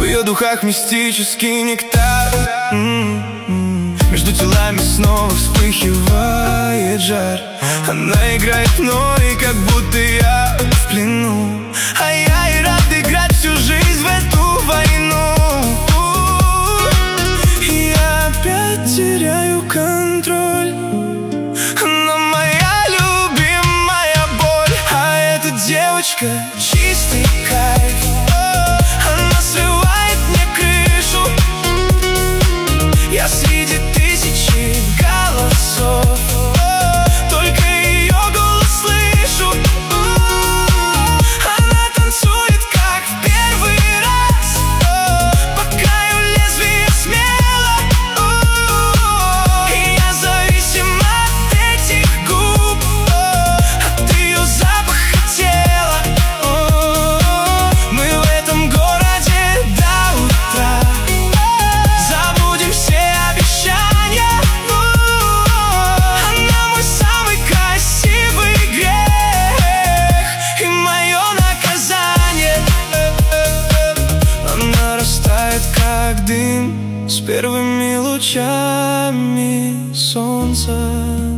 ее духах мистический нектар. Между телами снова вспыхивает жар. Она играет мной, как будто я в плену, а я и рад играть всю жизнь в эту войну. И я опять теряю контроль, но моя любимая боль. А эта девочка чистый кайф, она срывает мне крышу. Я среди тысячи голосов только ее голос слышу. Она танцует, как в первый раз, по краю лезвия смело. И я зависим от этих губ, от ее запаха тела. Мы в этом городе до утра забудем все обещания. Она мой самый красивый грех и мое наказание. Она растает, как дым с первыми лучами солнца.